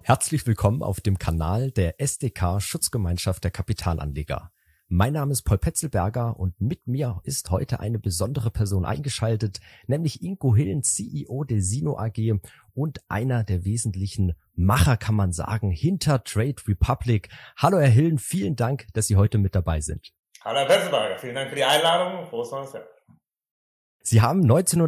Herzlich willkommen auf dem Kanal der SdK Schutzgemeinschaft der Kapitalanleger. Mein Name ist Paul Petzelberger und mit mir ist heute eine besondere Person eingeschaltet, nämlich Ingo Hillen, CEO der Sino AG und einer der wesentlichen Macher, kann man sagen, hinter Trade Republic. Hallo Herr Hillen, vielen Dank, dass Sie heute mit dabei sind. Hallo Herr Petzelberger, vielen Dank für die Einladung. Frohes neues Jahr. Sie haben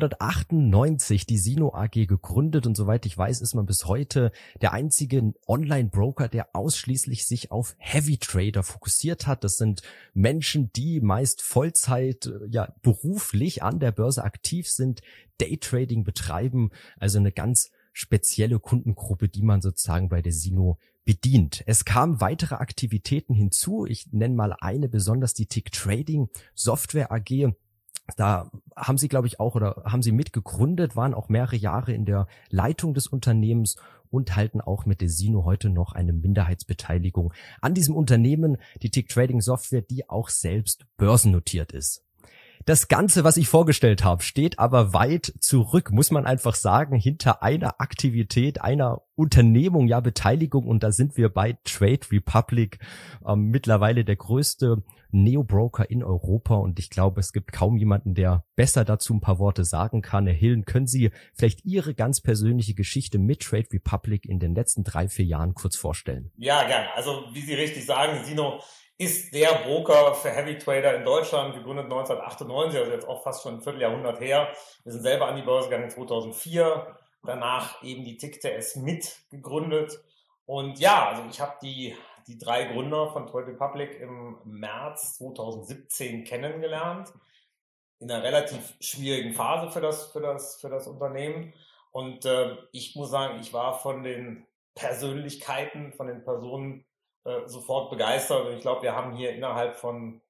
1998 die Sino AG gegründet und soweit ich weiß, ist man bis heute der einzige Online-Broker, der ausschließlich sich auf Heavy Trader fokussiert hat. Das sind Menschen, die meist Vollzeit, beruflich an der Börse aktiv sind, Daytrading betreiben, also eine ganz spezielle Kundengruppe, die man sozusagen bei der Sino bedient. Es kamen weitere Aktivitäten hinzu. Ich nenne mal eine besonders, die Tick Trading Software AG. Da haben Sie, glaube ich, auch oder haben Sie mitgegründet, waren auch mehrere Jahre in der Leitung des Unternehmens und halten auch mit der Sino heute noch eine Minderheitsbeteiligung an diesem Unternehmen, die Tick Trading Software, die auch selbst börsennotiert ist. Das Ganze, was ich vorgestellt habe, steht aber weit zurück, muss man einfach sagen, hinter einer Aktivität, einer Unternehmung, Beteiligung. Und da sind wir bei Trade Republic, mittlerweile der größte Neo-Broker in Europa. Und ich glaube, es gibt kaum jemanden, der besser dazu ein paar Worte sagen kann. Herr Hillen, können Sie vielleicht Ihre ganz persönliche Geschichte mit Trade Republic in den letzten 3-4 Jahren kurz vorstellen? Ja, gerne. Also wie Sie richtig sagen, Sino ist der Broker für Heavy Trader in Deutschland, gegründet 1998, also jetzt auch fast schon ein Vierteljahrhundert her. Wir sind selber an die Börse gegangen 2004, danach eben die TickTS mitgegründet. Und also ich habe die 3 Gründer von Trade Republic im März 2017 kennengelernt, in einer relativ schwierigen Phase für das Unternehmen. Und ich muss sagen, ich war von den Persönlichkeiten, von den Personen sofort begeistert. Und ich glaube, wir haben hier innerhalb von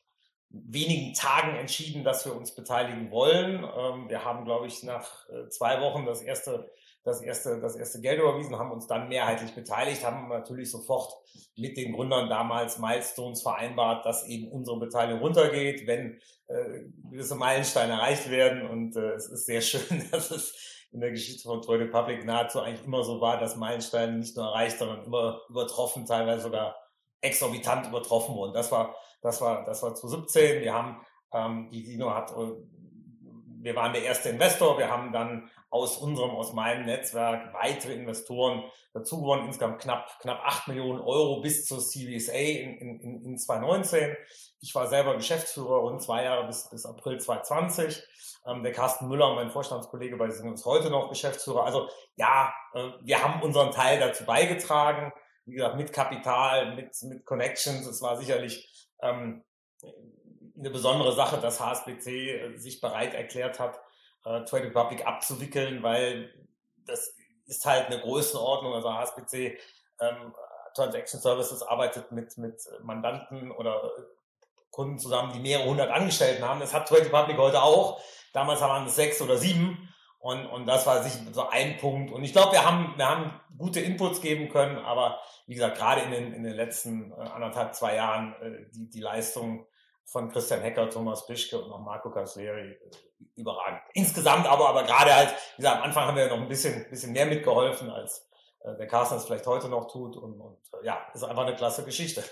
wenigen Tagen entschieden, dass wir uns beteiligen wollen. Wir haben, glaube ich, nach 2 Wochen das erste Geld überwiesen, haben uns dann mehrheitlich beteiligt, haben natürlich sofort mit den Gründern damals Milestones vereinbart, dass eben unsere Beteiligung runtergeht, wenn gewisse Meilensteine erreicht werden. Und es ist sehr schön, dass es in der Geschichte von Trade Republic nahezu eigentlich immer so war, dass Meilensteine nicht nur erreicht, sondern immer übertroffen, teilweise sogar exorbitant übertroffen wurden. Das war 2017. Wir haben, wir waren der erste Investor. Wir haben dann aus meinem Netzwerk weitere Investoren dazu gewonnen, insgesamt knapp 8 Millionen Euro bis zur Series A in 2019. Ich war selber Geschäftsführer rund 2 Jahre bis April 2020. Der Carsten Müller, mein Vorstandskollege bei Sino, ist heute noch Geschäftsführer. Also wir haben unseren Teil dazu beigetragen. Wie gesagt, mit Kapital, mit Connections. Es war sicherlich eine besondere Sache, dass HSBC sich bereit erklärt hat, Trade Republic abzuwickeln, weil das ist halt eine Größenordnung. Also HSBC Transaction Services arbeitet mit Mandanten oder Kunden zusammen, die mehrere hundert Angestellten haben. Das hat Trade Republic heute auch. Damals waren es 6 oder 7. Und das war sicher so ein Punkt. Und ich glaube, wir haben gute Inputs geben können, aber wie gesagt, gerade in den letzten 1,5-2 Jahren die Leistung von Christian Hecker, Thomas Pischke und noch Marco Casleri überragend. Insgesamt aber gerade halt, wie gesagt, am Anfang haben wir noch ein bisschen mehr mitgeholfen, als der Carsten es vielleicht heute noch tut. Und ist einfach eine klasse Geschichte.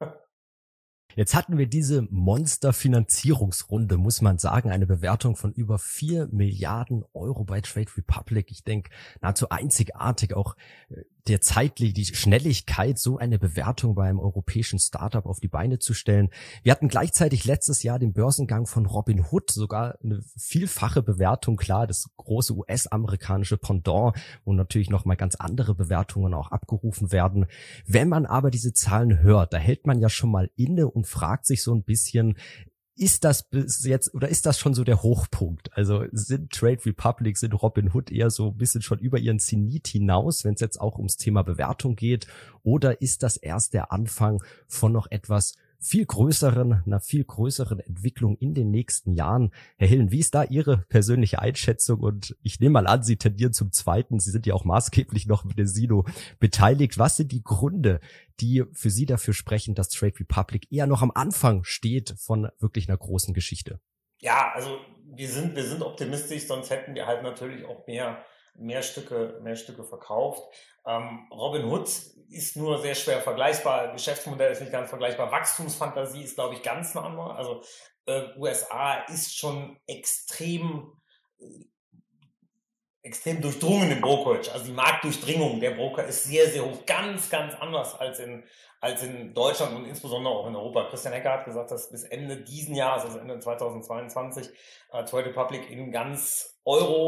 Jetzt hatten wir diese Monster-Finanzierungsrunde, muss man sagen, eine Bewertung von über 4 Milliarden Euro bei Trade Republic. Ich denke, nahezu einzigartig, auch die Schnelligkeit, so eine Bewertung bei einem europäischen Startup auf die Beine zu stellen. Wir hatten gleichzeitig letztes Jahr den Börsengang von Robinhood, sogar eine vielfache Bewertung, klar, das große US-amerikanische Pendant, wo natürlich nochmal ganz andere Bewertungen auch abgerufen werden. Wenn man aber diese Zahlen hört, da hält man ja schon mal inne und fragt sich so ein bisschen, ist das bis jetzt oder ist das schon so der Hochpunkt? Also sind Trade Republic, sind Robinhood eher so ein bisschen schon über ihren Zenit hinaus, wenn es jetzt auch ums Thema Bewertung geht? Oder ist das erst der Anfang von noch etwas einer viel größeren Entwicklung in den nächsten Jahren? Herr Hillen, wie ist da Ihre persönliche Einschätzung? Und ich nehme mal an, Sie tendieren zum Zweiten. Sie sind ja auch maßgeblich noch mit der Sino beteiligt. Was sind die Gründe, die für Sie dafür sprechen, dass Trade Republic eher noch am Anfang steht von wirklich einer großen Geschichte? Ja, also wir sind optimistisch, sonst hätten wir halt natürlich auch mehr mehr Stücke verkauft. Robinhood ist nur sehr schwer vergleichbar, Geschäftsmodell ist nicht ganz vergleichbar, Wachstumsfantasie ist, glaube ich, ganz eine andere. Also USA ist schon extrem durchdrungen im Brokerage. Also die Marktdurchdringung der Broker ist sehr, sehr hoch. Ganz, ganz anders als in Deutschland und insbesondere auch in Europa. Christian Hecker hat gesagt, dass bis Ende diesen Jahres, also Ende 2022, Trade Republic in ganz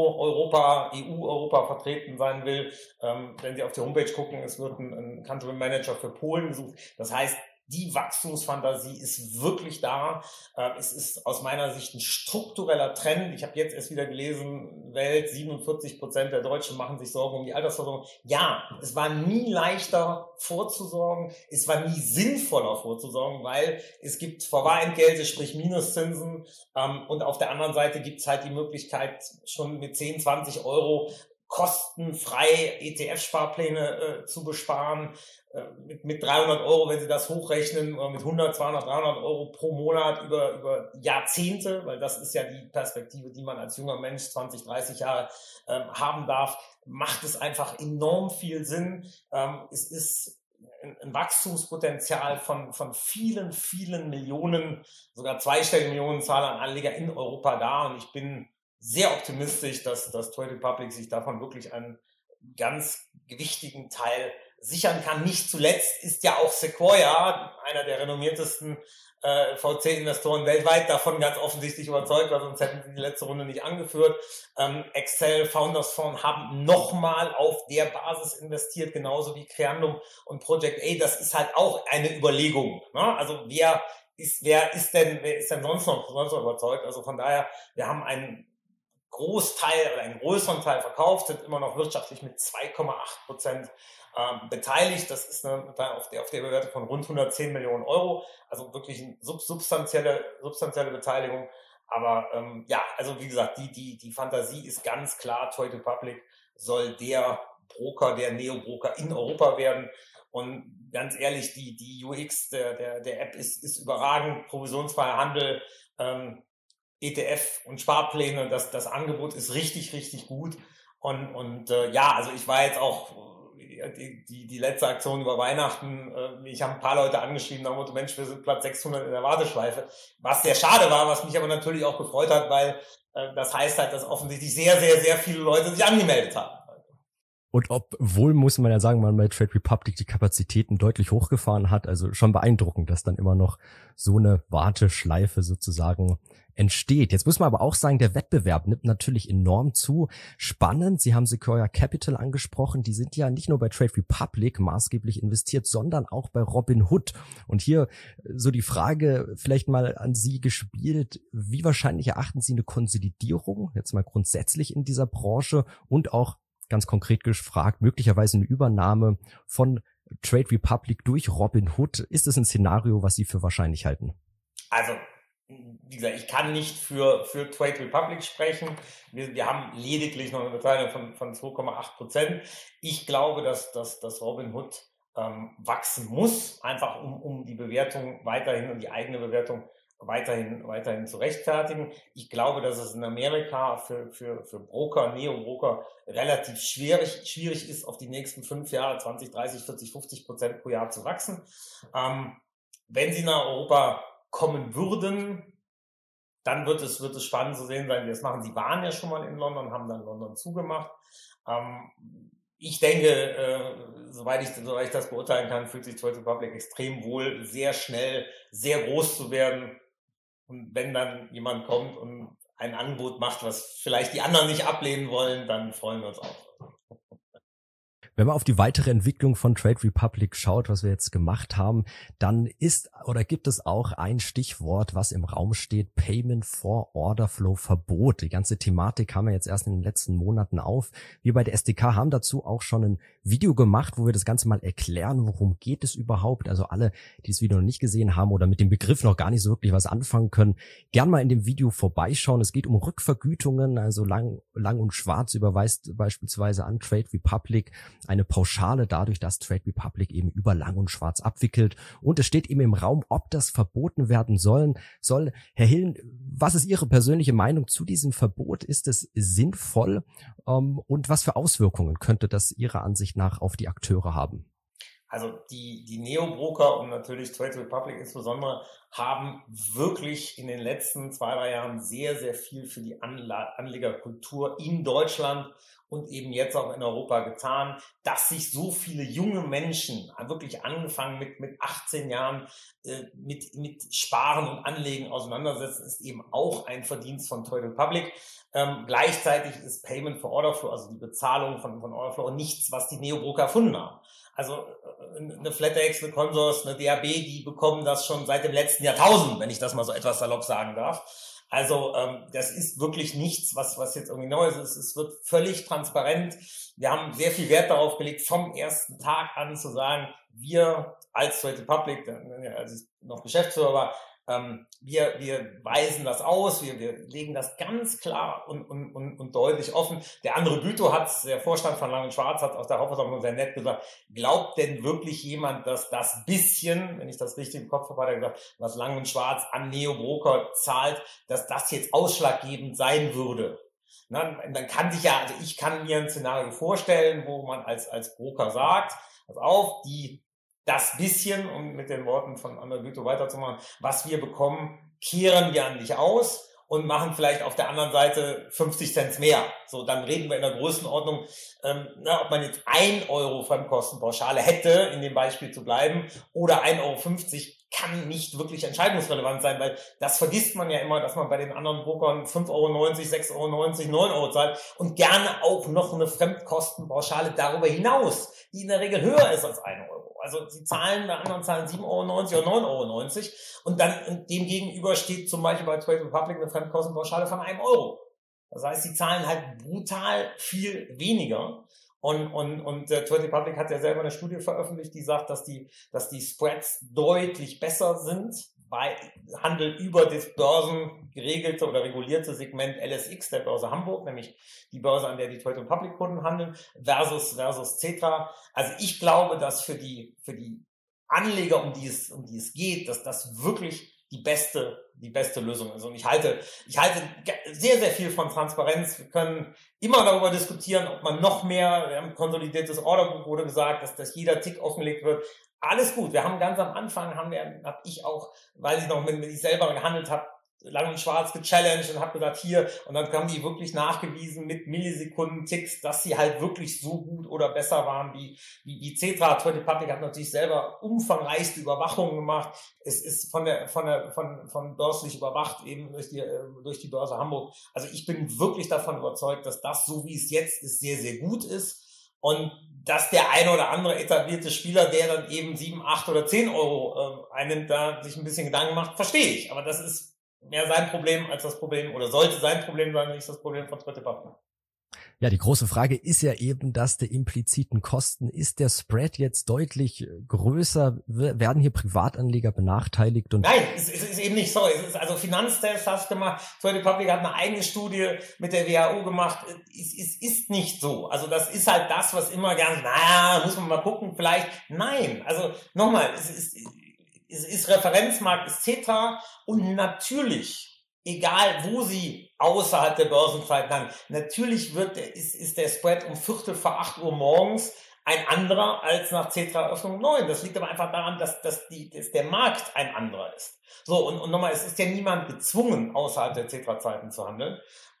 EU-Europa vertreten sein will. Wenn Sie auf die Homepage gucken, es wird ein Country Manager für Polen gesucht. Das heißt, die Wachstumsfantasie ist wirklich da. Es ist aus meiner Sicht ein struktureller Trend. Ich habe jetzt erst wieder gelesen, 47% der Deutschen machen sich Sorgen um die Altersversorgung. Ja, es war nie leichter vorzusorgen. Es war nie sinnvoller vorzusorgen, weil es gibt Vorwarentgelte, sprich Minuszinsen. Und auf der anderen Seite gibt es halt die Möglichkeit, schon mit 10, 20 Euro kostenfrei ETF-Sparpläne zu besparen. Mit 300 Euro, wenn Sie das hochrechnen, oder mit 100, 200, 300 Euro pro Monat über Jahrzehnte, weil das ist ja die Perspektive, die man als junger Mensch 20, 30 Jahre haben darf, macht es einfach enorm viel Sinn. Es ist ein Wachstumspotenzial von vielen, vielen Millionen, sogar zweistellige Millionenzahl an Anleger in Europa da, und ich bin sehr optimistisch, dass Trade Republic sich davon wirklich einen ganz gewichtigen Teil sichern kann. Nicht zuletzt ist ja auch Sequoia, einer der renommiertesten VC-Investoren weltweit, davon ganz offensichtlich überzeugt, weil sonst hätten sie die letzte Runde nicht angeführt. Excel, Founders Fund haben nochmal auf der Basis investiert, genauso wie Creandum und Project A. Das ist halt auch eine Überlegung, ne? Also wer ist denn sonst noch überzeugt? Also von daher, wir haben einen Großteil oder einen größeren Teil verkauft, sind immer noch wirtschaftlich mit 2,8% beteiligt. Das ist auf der Bewertung von rund 110 Millionen Euro, also wirklich eine substanzielle Beteiligung. Aber also wie gesagt, die Fantasie ist ganz klar, Trade Republic soll der Neo-Broker in Europa werden. Und ganz ehrlich, die UX der App ist überragend, provisionsfreier Handel, ETF und Sparpläne, das Angebot ist richtig, richtig gut. Und also ich war jetzt auch die letzte Aktion über Weihnachten, ich habe ein paar Leute angeschrieben, nach dem Motto, Mensch, wir sind Platz 600 in der Warteschleife, was sehr schade war, was mich aber natürlich auch gefreut hat, weil das heißt halt, dass offensichtlich sehr, sehr, sehr viele Leute sich angemeldet haben. Und obwohl, muss man ja sagen, man bei Trade Republic die Kapazitäten deutlich hochgefahren hat, also schon beeindruckend, dass dann immer noch so eine Warteschleife sozusagen entsteht. Jetzt muss man aber auch sagen, der Wettbewerb nimmt natürlich enorm zu. Spannend, Sie haben Sequoia Capital angesprochen, die sind ja nicht nur bei Trade Republic maßgeblich investiert, sondern auch bei Robinhood. Und hier so die Frage vielleicht mal an Sie gespielt, wie wahrscheinlich erachten Sie eine Konsolidierung, jetzt mal grundsätzlich in dieser Branche, und auch ganz konkret gefragt, möglicherweise eine Übernahme von Trade Republic durch Robinhood? Ist es ein Szenario, was Sie für wahrscheinlich halten? Also, wie gesagt, ich kann nicht für Trade Republic sprechen. Wir haben lediglich noch eine Beteiligung von 2,8%. Ich glaube, dass Robinhood wachsen muss, einfach um die Bewertung weiterhin und die eigene Bewertung weiterhin zu rechtfertigen. Ich glaube, dass es in Amerika für Broker, Neo-Broker relativ schwierig ist, auf die nächsten 5 Jahre 20, 30, 40, 50% pro Jahr zu wachsen. Wenn sie nach Europa kommen würden, dann wird es spannend zu sehen sein, wie das machen. Sie waren ja schon mal in London, haben dann London zugemacht. Ich denke, soweit ich das beurteilen kann, fühlt sich Trade Republic extrem wohl, sehr schnell, sehr groß zu werden. Und wenn dann jemand kommt und ein Angebot macht, was vielleicht die anderen nicht ablehnen wollen, dann freuen wir uns auch. Wenn man auf die weitere Entwicklung von Trade Republic schaut, was wir jetzt gemacht haben, dann gibt es auch ein Stichwort, was im Raum steht: Payment for Order Flow Verbot. Die ganze Thematik kam ja jetzt erst in den letzten Monaten auf. Wir bei der SDK haben dazu auch schon ein Video gemacht, wo wir das Ganze mal erklären, worum geht es überhaupt. Also alle, die das Video noch nicht gesehen haben oder mit dem Begriff noch gar nicht so wirklich was anfangen können, gern mal in dem Video vorbeischauen. Es geht um Rückvergütungen, also Lang und Schwarz überweist beispielsweise an Trade Republic eine Pauschale dadurch, dass Trade Republic eben über Lang und Schwarz abwickelt. Und es steht eben im Raum, Raum, ob das verboten werden soll. Herr Hillen, was ist Ihre persönliche Meinung zu diesem Verbot? Ist es sinnvoll? Und was für Auswirkungen könnte das Ihrer Ansicht nach auf die Akteure haben? Also die Neo-Broker und natürlich Trade Republic insbesondere haben wirklich in den letzten 2-3 Jahren sehr, sehr viel für die Anlegerkultur in Deutschland und eben jetzt auch in Europa getan, dass sich so viele junge Menschen, wirklich angefangen mit 18 Jahren, mit Sparen und Anlegen auseinandersetzen, ist eben auch ein Verdienst von Trade Republic. Gleichzeitig ist Payment for Order Flow, also die Bezahlung von Order Flow, nichts, was die Neo-Broker erfunden haben. Also eine FlatEx, eine Consors, eine DAB, die bekommen das schon seit dem letzten Jahrtausend, wenn ich das mal so etwas salopp sagen darf. Also das ist wirklich nichts, was jetzt irgendwie neu ist. Es wird völlig transparent. Wir haben sehr viel Wert darauf gelegt, vom ersten Tag an zu sagen, wir als Trade Republic, als ich noch Geschäftsführer war, wir weisen das aus, wir legen das ganz klar und deutlich offen. Der andere Bütow der Vorstand von Lang & Schwarz hat aus der Hauptversammlung sehr nett gesagt, glaubt denn wirklich jemand, dass das bisschen, wenn ich das richtig im Kopf habe, hat er gesagt, was Lang & Schwarz an Neo-Broker zahlt, dass das jetzt ausschlaggebend sein würde? Na, dann kann sich also ich kann mir ein Szenario vorstellen, wo man als Broker sagt, pass auf, das bisschen, um mit den Worten von André Bütow weiterzumachen, was wir bekommen, kehren wir an dich aus und machen vielleicht auf der anderen Seite 50 Cent mehr. So, dann reden wir in der Größenordnung, ob man jetzt 1 Euro Fremdkostenpauschale hätte, in dem Beispiel zu bleiben, oder 1,50 Euro kann nicht wirklich entscheidungsrelevant sein, weil das vergisst man ja immer, dass man bei den anderen Brokern 5,90 Euro, 6,90 Euro, 9 Euro zahlt und gerne auch noch eine Fremdkostenpauschale darüber hinaus, die in der Regel höher ist als 1 Euro. Also die Zahlen, bei anderen zahlen 7,90 Euro oder 9,90 Euro und dann dem gegenüber steht zum Beispiel bei Trade Republic eine Fremdkostenpauschale von 1 Euro. Das heißt, die zahlen halt brutal viel weniger. Und Trade Republic hat ja selber eine Studie veröffentlicht, die sagt, dass die Spreads deutlich besser sind bei Handel über das börsengeregelte oder regulierte Segment LSX der Börse Hamburg, nämlich die Börse, an der die Trade Republic Kunden handeln, versus Xetra. Also ich glaube, dass für die Anleger, um die es geht, dass das wirklich die beste Lösung ist. Und ich halte sehr, sehr viel von Transparenz. Wir können immer darüber diskutieren, ob man noch mehr, wir haben ein konsolidiertes Orderbuch, wurde gesagt, dass jeder Tick offengelegt wird. Alles gut. Wir haben ganz am Anfang, habe ich auch, weil ich noch mit ich selber gehandelt habe, Lang & Schwarz gechallenged und habe gesagt, hier, und dann haben die wirklich nachgewiesen mit Millisekunden-Ticks, dass sie halt wirklich so gut oder besser waren wie Xetra. Trade Republic hat natürlich selber umfangreichste Überwachungen gemacht. Es ist von börslich überwacht, eben durch die Börse Hamburg. Also ich bin wirklich davon überzeugt, dass das, so wie es jetzt ist, sehr, sehr gut ist. Und dass der eine oder andere etablierte Spieler, der dann eben 7, 8 oder 10 Euro einnimmt, da sich ein bisschen Gedanken macht, verstehe ich. Aber das ist mehr sein Problem als das Problem, oder sollte sein Problem sein, nicht das Problem von Trade Republic. Ja, die große Frage ist ja eben, dass der impliziten Kosten, ist der Spread jetzt deutlich größer? Werden hier Privatanleger benachteiligt? Und nein, es ist eben nicht so. Es ist also Finanztest hast gemacht. Trade Republic hat eine eigene Studie mit der WHO gemacht. Es ist nicht so. Also das ist halt das, was immer gern, muss man mal gucken, vielleicht. Nein, also nochmal, es ist Referenzmarkt, ist Xetra und natürlich, egal wo sie außerhalb der Börsenzeit landen, natürlich ist der Spread um 7:45 morgens ein anderer als nach Xetra-Eröffnung 9. Das liegt aber einfach daran, dass der Markt ein anderer ist. So, und nochmal, es ist ja niemand gezwungen, außerhalb der Xetra-Zeiten zu handeln.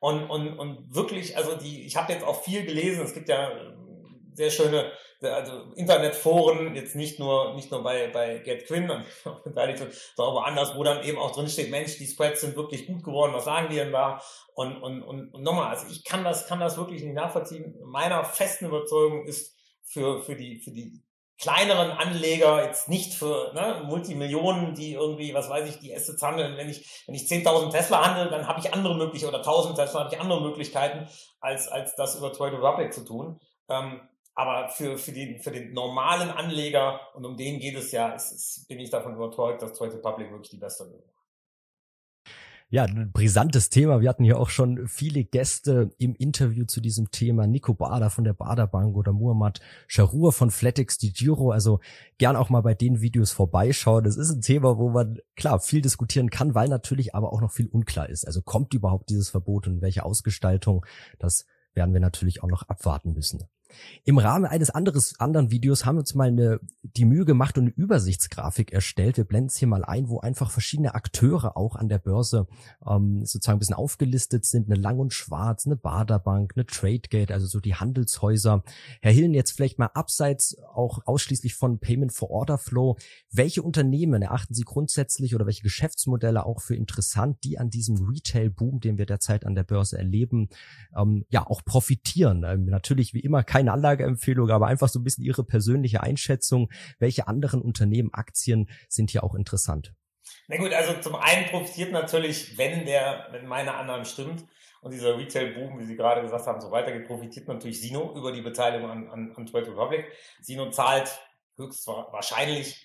Und wirklich, also ich habe jetzt auch viel gelesen, es gibt ja sehr schöne, also Internetforen, jetzt nicht nur bei GetQuinn, sondern auch woanders, wo dann eben auch drin steht, Mensch, die Spreads sind wirklich gut geworden, was sagen die denn da? Und nochmal, also ich kann das wirklich nicht nachvollziehen. Meiner festen Überzeugung ist für die kleineren Anleger, jetzt nicht für Multimillionen, die irgendwie, was weiß ich, die Assets handeln. Wenn ich 10.000 Tesla handle, dann habe ich andere Möglichkeiten, oder 1.000 Tesla habe ich andere Möglichkeiten, als das über Trade Republic zu tun. Aber für den normalen Anleger, und um den geht es ja, bin ich davon überzeugt, dass Trade Republic wirklich die beste Lösung ist. Ja, ein brisantes Thema. Wir hatten hier auch schon viele Gäste im Interview zu diesem Thema. Nico Bader von der Bader Bank oder Muhammad Charur von Flatex DEGIRO. Also gern auch mal bei den Videos vorbeischauen. Das ist ein Thema, wo man klar viel diskutieren kann, weil natürlich aber auch noch viel unklar ist. Also kommt überhaupt dieses Verbot und welche Ausgestaltung? Das werden wir natürlich auch noch abwarten müssen. Im Rahmen eines anderen Videos haben wir uns mal die Mühe gemacht und eine Übersichtsgrafik erstellt. Wir blenden es hier mal ein, wo einfach verschiedene Akteure auch an der Börse sozusagen ein bisschen aufgelistet sind. Eine Lang und Schwarz, eine Bader Bank, eine Tradegate, also so die Handelshäuser. Herr Hillen, jetzt vielleicht mal abseits auch ausschließlich von Payment for Order Flow. Welche Unternehmen erachten Sie grundsätzlich oder welche Geschäftsmodelle auch für interessant, die an diesem Retail-Boom, den wir derzeit an der Börse erleben, auch profitieren? Natürlich wie immer keine Anlageempfehlung, aber einfach so ein bisschen Ihre persönliche Einschätzung. Welche anderen Unternehmen, Aktien sind hier auch interessant? Na gut, also zum einen profitiert natürlich, wenn meine Annahme stimmt und dieser Retail-Boom, wie Sie gerade gesagt haben, so weitergeht, profitiert natürlich Sino über die Beteiligung an Trade Republic. Sino zahlt höchstwahrscheinlich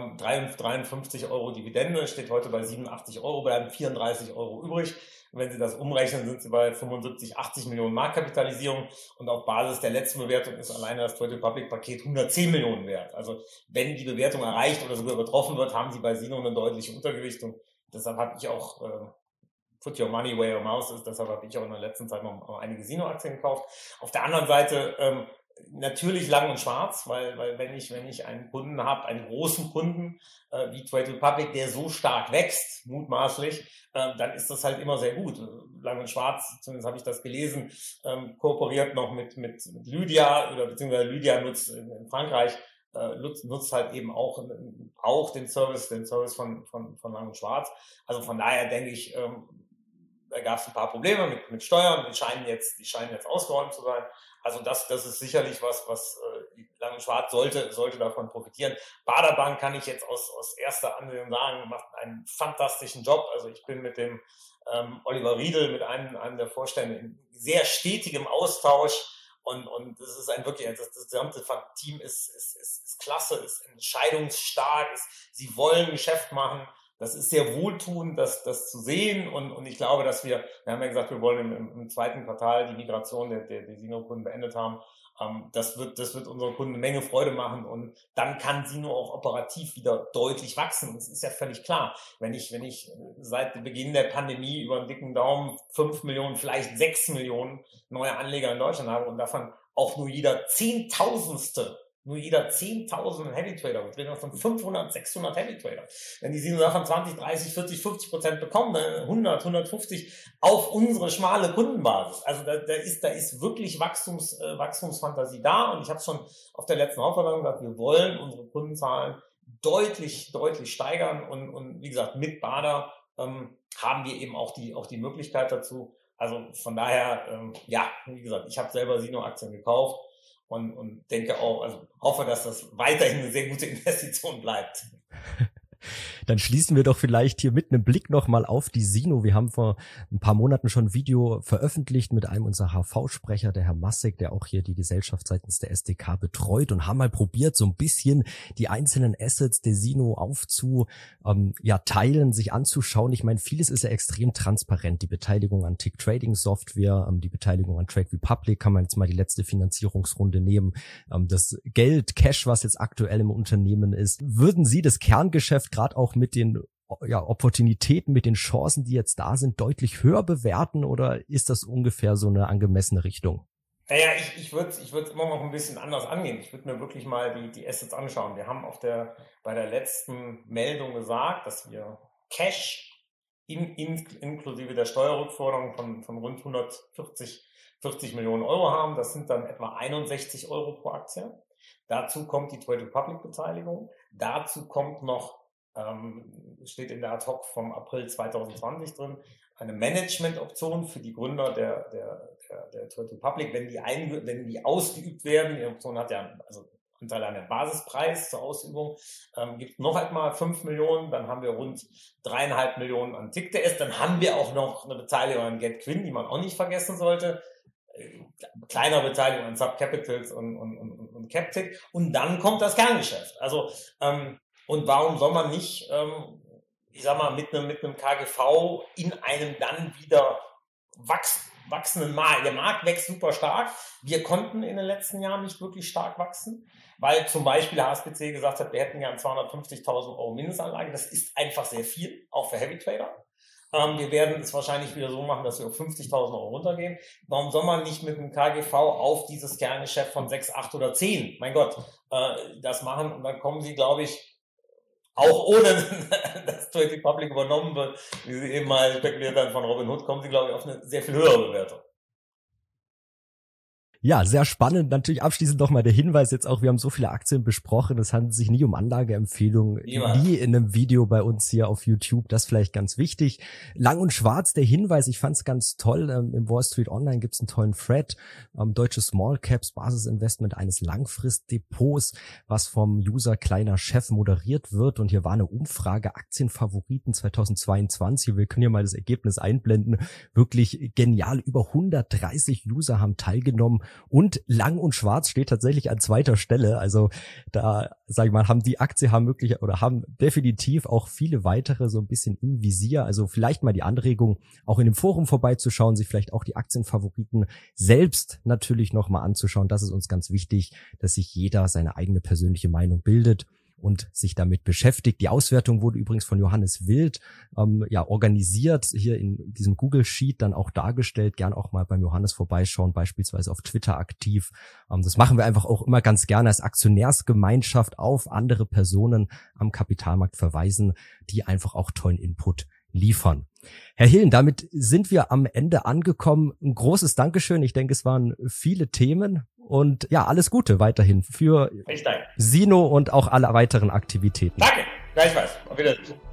53 Euro Dividende, steht heute bei 87 Euro, bleiben 34 Euro übrig. Wenn Sie das umrechnen, sind Sie bei 75, 80 Millionen Marktkapitalisierung und auf Basis der letzten Bewertung ist alleine das Trade Republic Paket 110 Millionen wert. Also wenn die Bewertung erreicht oder sogar übertroffen wird, haben Sie bei Sino eine deutliche Untergewichtung. Deshalb habe ich auch put your money where your mouth is. Deshalb habe ich auch in der letzten Zeit noch einige Sino-Aktien gekauft. Auf der anderen Seite natürlich Lang und Schwarz, weil wenn ich einen Kunden habe, einen großen Kunden wie Trade Republic, der so stark wächst, mutmaßlich, dann ist das halt immer sehr gut. Lang und Schwarz, zumindest habe ich das gelesen, kooperiert noch mit Lydia oder beziehungsweise Lydia nutzt in Frankreich nutzt halt eben auch den Service von Lang und Schwarz. Also von daher denke ich, da gab es ein paar Probleme mit Steuern, die scheinen jetzt ausgeräumt zu sein. Also das ist sicherlich was Lang und Schwarz sollte davon profitieren. Bader Bank kann ich jetzt aus erster Ansehen sagen, macht einen fantastischen Job. Also ich bin mit dem Oliver Riedel, mit einem der Vorstände, in sehr stetigem Austausch und das ist das gesamte Team ist klasse, ist entscheidungsstark, sie wollen Geschäft machen. Das ist sehr wohltuend, das zu sehen und ich glaube, dass wir haben ja gesagt, wir wollen im zweiten Quartal die Migration der Sino-Kunden beendet haben. Das wird unseren Kunden eine Menge Freude machen und dann kann Sino auch operativ wieder deutlich wachsen. Das ist ja völlig klar. Wenn ich seit Beginn der Pandemie über einen dicken Daumen 5 Millionen, vielleicht 6 Millionen neue Anleger in Deutschland habe und davon auch nur jeder Zehntausendste Heavy Trader. Wir reden von 500, 600 Heavy Trader. Wenn die Sino davon 20, 30, 40, 50% bekommen, 100, 150 auf unsere schmale Kundenbasis. Also da ist wirklich Wachstumsfantasie da. Und ich habe schon auf der letzten Hauptversammlung gesagt, wir wollen unsere Kundenzahlen deutlich steigern. Und wie gesagt, mit Bader haben wir eben auch die Möglichkeit dazu. Also von daher, wie gesagt, ich habe selber Sino-Aktien gekauft. Und denke auch, also hoffe, dass das weiterhin eine sehr gute Investition bleibt. Dann schließen wir doch vielleicht hier mit einem Blick nochmal auf die Sino. Wir haben vor ein paar Monaten schon ein Video veröffentlicht mit einem unserer HV-Sprecher, der Herr Massek, der auch hier die Gesellschaft seitens der SDK betreut und haben mal probiert, so ein bisschen die einzelnen Assets der Sino teilen, sich anzuschauen. Ich meine, vieles ist ja extrem transparent. Die Beteiligung an Tick Trading Software, die Beteiligung an Trade Republic, kann man jetzt mal die letzte Finanzierungsrunde nehmen. Das Geld, Cash, was jetzt aktuell im Unternehmen ist. Würden Sie das Kerngeschäft gerade auch mit den Opportunitäten, mit den Chancen, die jetzt da sind, deutlich höher bewerten oder ist das ungefähr so eine angemessene Richtung? Naja, ich würde immer noch ein bisschen anders angehen. Ich würde mir wirklich mal die Assets anschauen. Wir haben bei der letzten Meldung gesagt, dass wir Cash inklusive der Steuerrückforderung von rund 140 Millionen Euro haben. Das sind dann etwa 61 Euro pro Aktie. Dazu kommt die Trade Republic Beteiligung. Dazu kommt noch steht in der Ad-Hoc vom April 2020 drin, eine Management-Option für die Gründer der Trade Republic, wenn die ausgeübt werden. Die Option hat ja also Anteil an der Basispreis zur Ausübung, gibt noch etwa 5 Millionen, dann haben wir rund 3,5 Millionen an TickDS, dann haben wir auch noch eine Beteiligung an GetQuinn, die man auch nicht vergessen sollte, kleinere Beteiligung an Subcapitals und CapTick und dann kommt das Kerngeschäft. Also und warum soll man nicht ich sag mal, mit einem KGV in einem dann wieder wachsenden Markt. Der Markt wächst super stark. Wir konnten in den letzten Jahren nicht wirklich stark wachsen, weil zum Beispiel HSBC gesagt hat, wir hätten ja 250.000 Euro Mindestanlage. Das ist einfach sehr viel, auch für Heavy Trader. Wir werden es wahrscheinlich wieder so machen, dass wir auf 50.000 Euro runtergehen. Warum soll man nicht mit einem KGV auf dieses Kerngeschäft von 6, 8 oder 10, mein Gott, das machen? Und dann kommen sie, glaube ich, auch ohne, dass Trade Republic übernommen wird, wie sie eben mal spekuliert haben von Robinhood, kommen sie, glaube ich, auf eine sehr viel höhere Bewertung. Ja, sehr spannend. Natürlich abschließend nochmal der Hinweis jetzt auch, wir haben so viele Aktien besprochen, es handelt sich nie um Anlageempfehlungen, nie in einem Video bei uns hier auf YouTube, das vielleicht ganz wichtig. Lang und schwarz der Hinweis, ich fand es ganz toll, im Wall Street Online gibt es einen tollen Thread, deutsche Small Caps, Basisinvestment eines Langfristdepots, was vom User Kleiner Chef moderiert wird und hier war eine Umfrage, Aktienfavoriten 2022, wir können hier mal das Ergebnis einblenden, wirklich genial, über 130 User haben teilgenommen. Und Lang und Schwarz steht tatsächlich an zweiter Stelle. Also da, sag ich mal, haben definitiv auch viele weitere so ein bisschen im Visier. Also vielleicht mal die Anregung, auch in dem Forum vorbeizuschauen, sich vielleicht auch die Aktienfavoriten selbst natürlich nochmal anzuschauen. Das ist uns ganz wichtig, dass sich jeder seine eigene persönliche Meinung bildet und sich damit beschäftigt. Die Auswertung wurde übrigens von Johannes Wild organisiert, hier in diesem Google Sheet dann auch dargestellt. Gern auch mal beim Johannes vorbeischauen, beispielsweise auf Twitter aktiv. Das machen wir einfach auch immer ganz gerne als Aktionärsgemeinschaft auf andere Personen am Kapitalmarkt verweisen, die einfach auch tollen Input liefern. Herr Hillen, damit sind wir am Ende angekommen. Ein großes Dankeschön. Ich denke, es waren viele Themen und ja, alles Gute weiterhin für Sino und auch alle weiteren Aktivitäten. Danke, gleichfalls. Auf Wiedersehen.